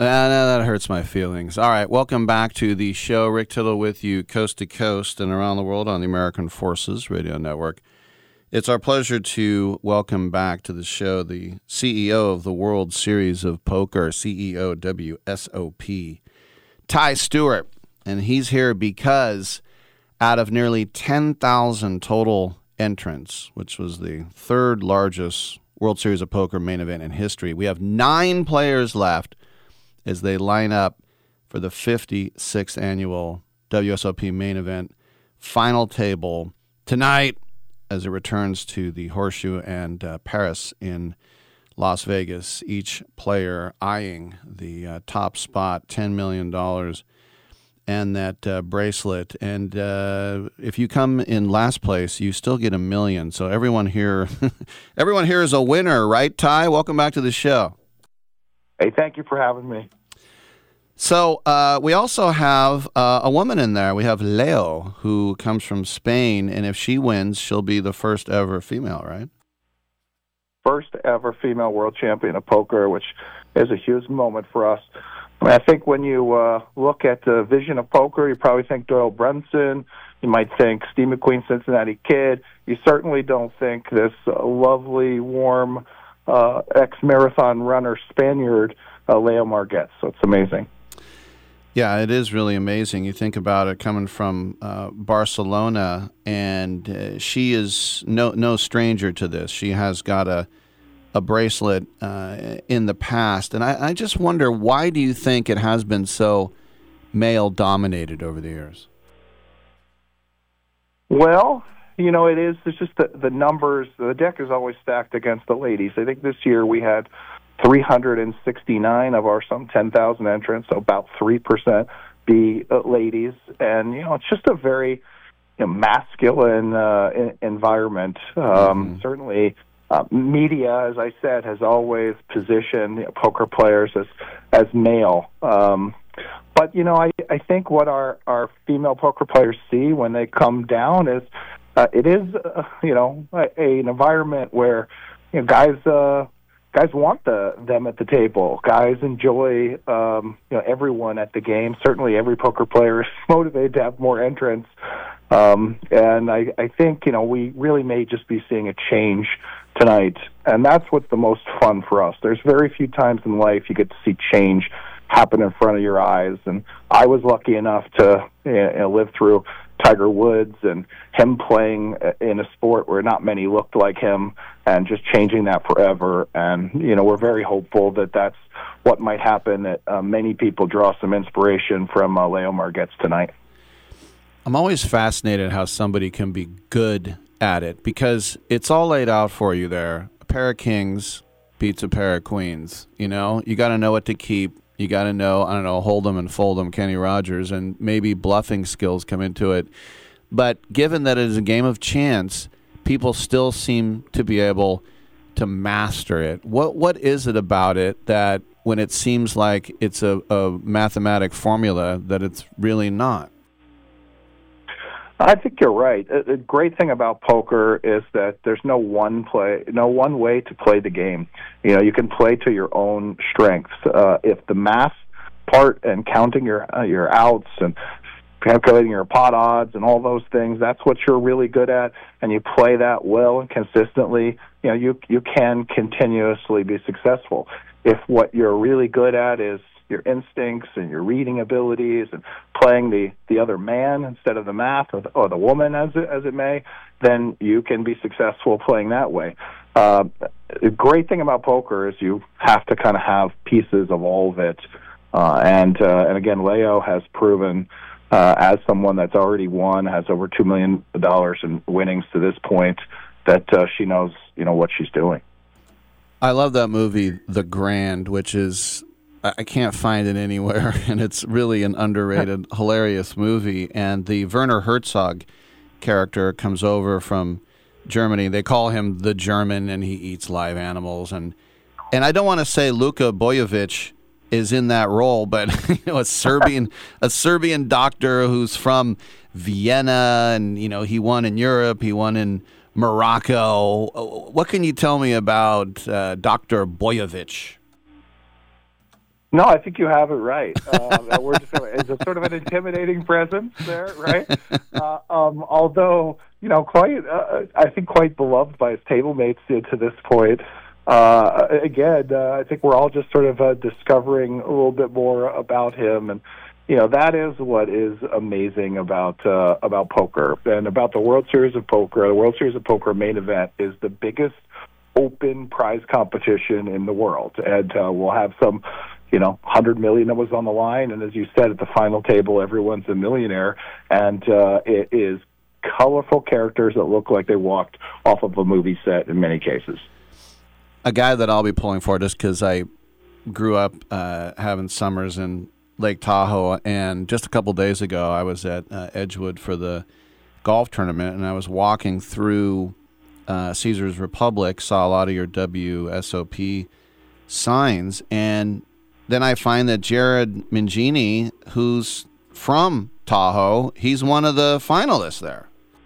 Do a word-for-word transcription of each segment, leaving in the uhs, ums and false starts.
Uh, no, that hurts my feelings. All right, welcome back to the show. Rick Tittle with you coast to coast and around the world on the American Forces Radio Network. It's our pleasure to welcome back to the show the C E O of the World Series of Poker, C E O W S O P, Ty Stewart. And he's here because out of nearly ten thousand total entrants, which was the third largest World Series of Poker main event in history, we have nine players left as they line up for the fifty-sixth annual W S O P main event final table tonight as it returns to the Horseshoe and uh, Paris in Las Vegas, each player eyeing the uh, top spot, ten million dollars, and that uh, bracelet. And uh, if you come in last place, you still get a million. So everyone here, everyone here is a winner, right, Ty? Welcome back to the show. Hey, thank you for having me. So uh, we also have uh, a woman in there. We have Leo, who comes from Spain, and if she wins, she'll be the first ever female, right? First ever female world champion of poker, which is a huge moment for us. I mean, I think when you uh, look at the vision of poker, you probably think Doyle Brunson. You might think Steve McQueen, Cincinnati Kid. You certainly don't think this uh, lovely, warm, uh, ex-marathon runner Spaniard, uh, Leo Marguez. So it's amazing. Yeah, it is really amazing. You think about it coming from uh, Barcelona, and uh, she is no no stranger to this. She has got a a bracelet uh, in the past, and I, I just wonder, why do you think it has been so male-dominated over the years? Well, you know, it is. It's just the, the numbers. The deck is always stacked against the ladies. I think this year we had three hundred sixty-nine of our some ten thousand entrants, so about three percent be uh, ladies. And, you know, it's just a very you know, masculine uh, in, environment. Um, mm-hmm. Certainly, uh, media, as I said, has always positioned you know, poker players as, as male. Um, but, you know, I, I think what our, our female poker players see when they come down is uh, it is, uh, you know, a, a, an environment where you know, guys... Uh, Guys want the them at the table. Guys enjoy um, you know everyone at the game. Certainly, every poker player is motivated to have more entrants. Um, and I, I think you know we really may just be seeing a change tonight, and that's what's the most fun for us. There's very few times in life you get to see change happen in front of your eyes, and I was lucky enough to you know, live through Tiger Woods and him playing in a sport where not many looked like him, and just changing that forever. And, you know, we're very hopeful that that's what might happen, that uh, many people draw some inspiration from uh, Leo Marguez tonight. I'm always fascinated how somebody can be good at it, because it's all laid out for you there. A pair of kings beats a pair of queens. You know, you got to know what to keep. You got to know, I don't know, hold 'em and fold 'em, Kenny Rogers, and maybe bluffing skills come into it. But given that it is a game of chance, people still seem to be able to master it. What What is it about it that when it seems like it's a, a mathematic formula, that it's really not? I think you're right. The great thing about poker is that there's no one play, no one way to play the game. You know, you can play to your own strengths. Uh, if the math part and counting your uh, your outs and calculating your pot odds and all those things, that's what you're really good at, and you play that well and consistently, you know, you you can continuously be successful. If what you're really good at is your instincts and your reading abilities and playing the, the other man instead of the math or the, or the woman, as it, as it may, then you can be successful playing that way. Uh, the great thing about poker is you have to kind of have pieces of all of it. Uh, and, uh, and again, Leo has proven uh, as someone that's already won, has over two million dollars in winnings to this point, that uh, she knows, you know, what she's doing. I love that movie, The Grand, which is... I can't find it anywhere, and it's really an underrated, hilarious movie. And the Werner Herzog character comes over from Germany. They call him the German, and he eats live animals. And and I don't want to say Luka Bojovic is in that role, but you know, a Serbian a Serbian doctor who's from Vienna, and you know he won in Europe, he won in Morocco. What can you tell me about uh, Doctor Bojovic? No, I think you have it right. Uh, we're just, it's a sort of an intimidating presence there, right? Uh, um, although, you know, quite, uh, I think quite beloved by his table mates to, to this point. Uh, again, uh, I think we're all just sort of uh, discovering a little bit more about him, and you know that is what is amazing about uh, about poker and about the World Series of Poker. The World Series of Poker main event is the biggest open prize competition in the world, and uh, we'll have some, you know, one hundred million that was on the line, and as you said, at the final table, everyone's a millionaire, and uh, it is colorful characters that look like they walked off of a movie set in many cases. A guy that I'll be pulling for, just because I grew up uh, having summers in Lake Tahoe, and just a couple days ago I was at uh, Edgewood for the golf tournament, and I was walking through uh, Caesars Republic, saw a lot of your W S O P signs, and then I find that Jared Mangini, who's from Tahoe, he's one of the finalists there.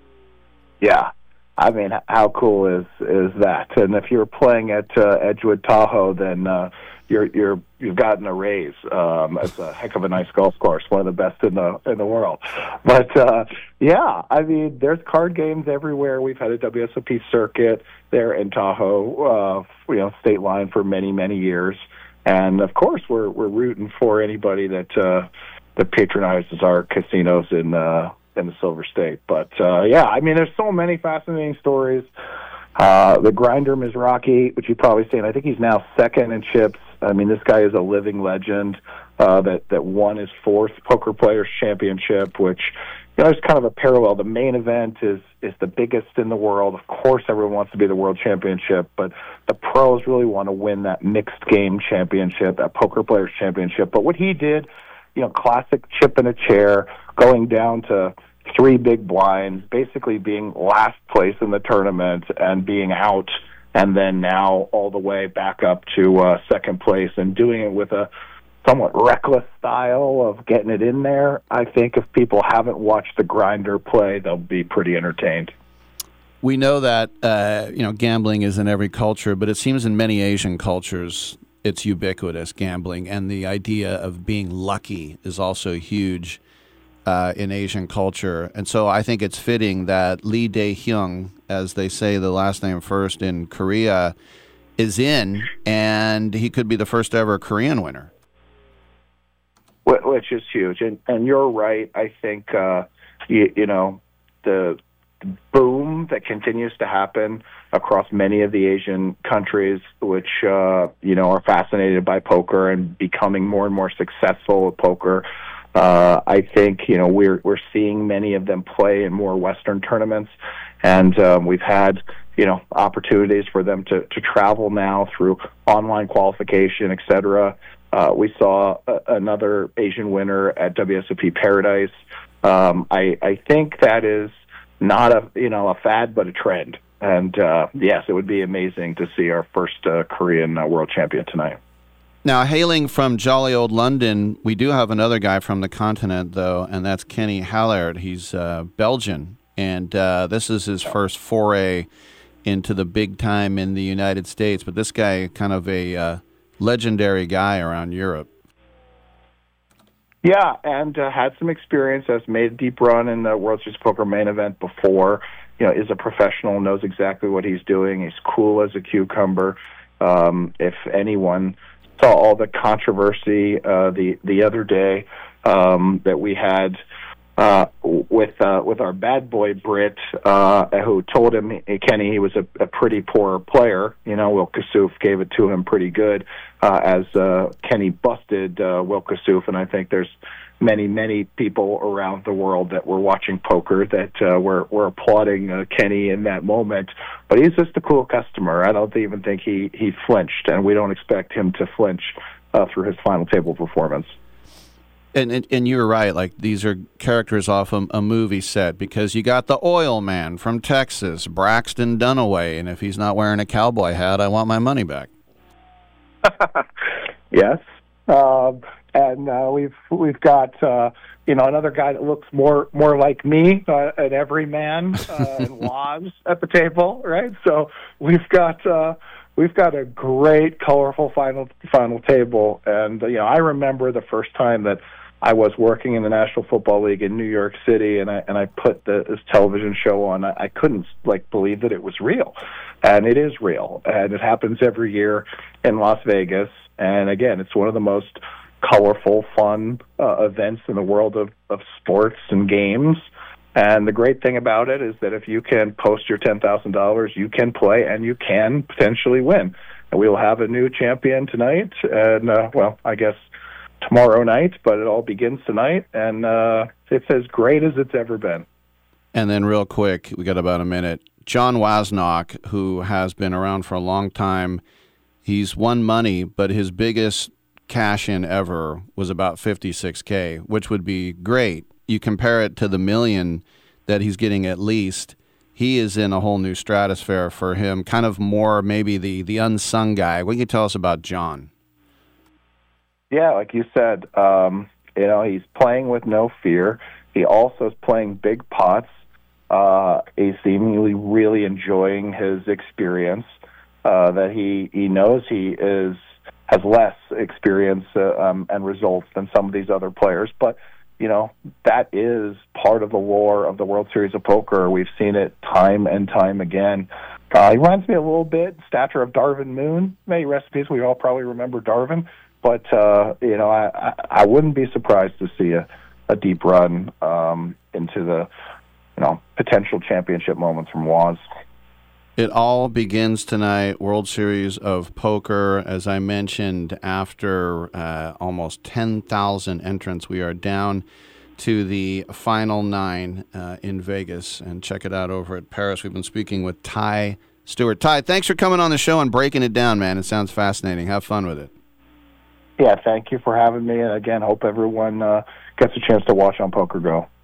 Yeah. I mean, how cool is is that? And if you're playing at uh, Edgewood Tahoe, then uh, you're you're you've gotten a raise. Um, it's a heck of a nice golf course, one of the best in the in the world. But uh, yeah, I mean, there's card games everywhere. We've had a W S O P circuit there in Tahoe, uh, you know, state line for many many years, and of course, we're we're rooting for anybody that uh, that patronizes our casinos in. Uh, in the Silver State. But, uh, yeah, I mean, there's so many fascinating stories. Uh, the grinder Mizrachi, which you've probably seen, I think he's now second in chips. I mean, this guy is a living legend uh, that, that won his fourth Poker Players Championship, which, you know, there's kind of a parallel. The main event is, is the biggest in the world. Of course, everyone wants to be the World Championship, but the pros really want to win that mixed game championship, that Poker Players Championship. But what he did, you know, classic chip in a chair, going down to three big blinds, basically being last place in the tournament and being out, and then now all the way back up to uh, second place and doing it with a somewhat reckless style of getting it in there. I think if people haven't watched the grinder play, they'll be pretty entertained. We know that uh, you know gambling is in every culture, but it seems in many Asian cultures it's ubiquitous, gambling, and the idea of being lucky is also huge uh, in Asian culture. And so I think it's fitting that Lee Dae-hyung, as they say the last name first in Korea, is in, and he could be the first ever Korean winner. Which is huge. And, and you're right. I think, uh, you, you know, the boom that continues to happen across many of the Asian countries, which, uh, you know, are fascinated by poker and becoming more and more successful with poker. Uh, I think, you know, we're, we're seeing many of them play in more Western tournaments, and um, we've had, you know, opportunities for them to, to travel now through online qualification, et cetera. Uh, we saw a, another Asian winner at W S O P Paradise. Um, I, I think that is not a, you know, a fad, but a trend. And, uh, yes, it would be amazing to see our first uh, Korean uh, world champion tonight. Now, hailing from jolly old London, we do have another guy from the continent, though, and that's Kenny Hallaert. He's uh, Belgian, and uh, this is his first foray into the big time in the United States. But this guy, kind of a uh, legendary guy around Europe. Yeah, and uh, had some experience, has made a deep run in the World Series of Poker main event before. You know, is a professional, knows exactly what he's doing. He's cool as a cucumber. Um, if anyone saw all the controversy uh, the the other day um, that we had uh, with uh, with our bad boy Brit, uh, who told him, Kenny, he was a, a pretty poor player. You know, Will Kassouf gave it to him pretty good, uh, as uh, Kenny busted uh, Will Kassouf, and I think there's many, many people around the world that were watching poker that uh, were, were applauding uh, Kenny in that moment. But he's just a cool customer. I don't even think he, he flinched, and we don't expect him to flinch uh, through his final table performance. And, and and you're right, like these are characters off a, a movie set, because you got the oil man from Texas, Braxton Dunaway, and if he's not wearing a cowboy hat, I want my money back. Yes. Um, and uh, we've we've got uh, you know another guy that looks more more like me, uh, an everyman, uh, and Waz at the table, right? So we've got uh, we've got a great, colorful final final table. And, you know, I remember the first time that I was working in the National Football League in New York City, and I and I put the, this television show on. I, I couldn't like believe that it was real, and it is real, and it happens every year in Las Vegas. And again, it's one of the most colorful, fun uh, events in the world of, of sports and games. And the great thing about it is that if you can post your ten thousand dollars, you can play and you can potentially win. And we will have a new champion tonight, and uh, well, I guess tomorrow night, but it all begins tonight, and uh, it's as great as it's ever been. And then real quick, we got about a minute. John Wasnock, who has been around for a long time, he's won money, but his biggest cash-in ever was about fifty-six K, which would be great. You compare it to the million that he's getting at least, he is in a whole new stratosphere for him, kind of more maybe the, the unsung guy. What can you tell us about John? Yeah, like you said, um, you know, he's playing with no fear. He also is playing big pots. Uh, he's seemingly really enjoying his experience. Uh, that he, he knows he is has less experience uh, um, and results than some of these other players, but you know that is part of the lore of the World Series of Poker. We've seen it time and time again. Uh, he reminds me a little bit stature of Darvin Moon. Many recipes we all probably remember Darvin. But, uh, you know, I, I wouldn't be surprised to see a, a deep run um, into the, you know, potential championship moments from Waz. It all begins tonight, World Series of Poker. As I mentioned, after uh, almost ten thousand entrants, we are down to the final nine uh, in Vegas. And check it out over at Paris. We've been speaking with Ty Stewart. Ty, thanks for coming on the show and breaking it down, man. It sounds fascinating. Have fun with it. Yeah, thank you for having me. And again, hope everyone uh, gets a chance to watch on Poker Go.